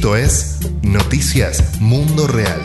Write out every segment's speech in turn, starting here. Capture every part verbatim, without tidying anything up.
Esto es Noticias Mundo Real.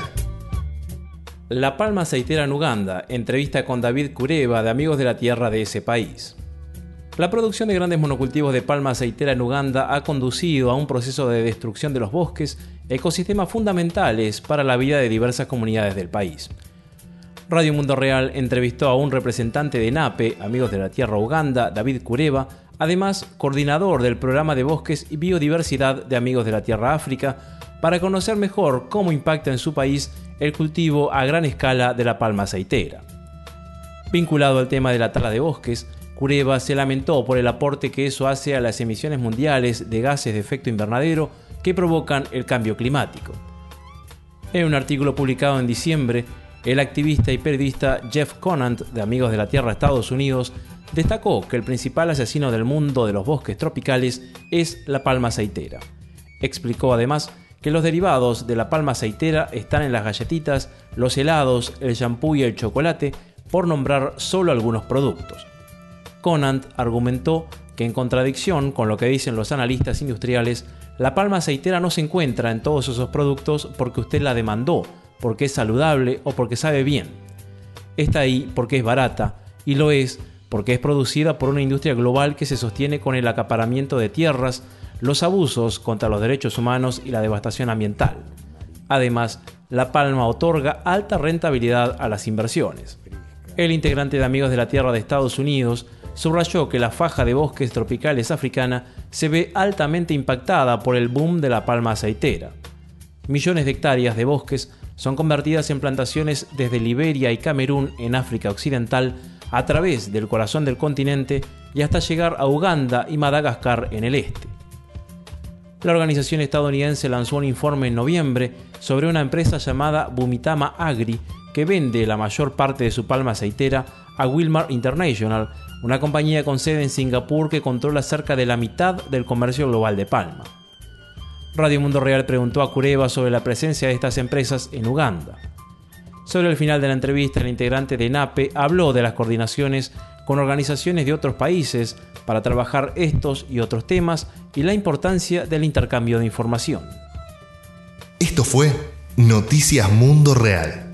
La palma aceitera en Uganda, entrevista con David Kureba de Amigos de la Tierra de ese país. La producción de grandes monocultivos de palma aceitera en Uganda ha conducido a un proceso de destrucción de los bosques, ecosistemas fundamentales para la vida de diversas comunidades del país. Radio Mundo Real entrevistó a un representante de NAPE, Amigos de la Tierra Uganda, David Kureba, además coordinador del programa de bosques y biodiversidad de Amigos de la Tierra África, para conocer mejor cómo impacta en su país el cultivo a gran escala de la palma aceitera. Vinculado al tema de la tala de bosques, Kureba se lamentó por el aporte que eso hace a las emisiones mundiales de gases de efecto invernadero que provocan el cambio climático. En un artículo publicado en diciembre, el activista y periodista Jeff Conant, de Amigos de la Tierra Estados Unidos, destacó que el principal asesino del mundo de los bosques tropicales es la palma aceitera. Explicó además que los derivados de la palma aceitera están en las galletitas, los helados, el shampoo y el chocolate, por nombrar solo algunos productos. Conant argumentó que, en contradicción con lo que dicen los analistas industriales, la palma aceitera no se encuentra en todos esos productos porque usted la demandó, porque es saludable o porque sabe bien. Está ahí porque es barata, y lo es porque es producida por una industria global que se sostiene con el acaparamiento de tierras, los abusos contra los derechos humanos y la devastación ambiental. Además, la palma otorga alta rentabilidad a las inversiones. El integrante de Amigos de la Tierra de Estados Unidos subrayó que la faja de bosques tropicales africana se ve altamente impactada por el boom de la palma aceitera. Millones de hectáreas de bosques son convertidas en plantaciones desde Liberia y Camerún en África Occidental, a través del corazón del continente y hasta llegar a Uganda y Madagascar en el este. La organización estadounidense lanzó un informe en noviembre sobre una empresa llamada Bumitama Agri que vende la mayor parte de su palma aceitera a Wilmar International, una compañía con sede en Singapur que controla cerca de la mitad del comercio global de palma. Radio Mundo Real preguntó a Kureba sobre la presencia de estas empresas en Uganda. Sobre el final de la entrevista, el integrante de NAPE habló de las coordinaciones con organizaciones de otros países para trabajar estos y otros temas y la importancia del intercambio de información. Esto fue Noticias Mundo Real.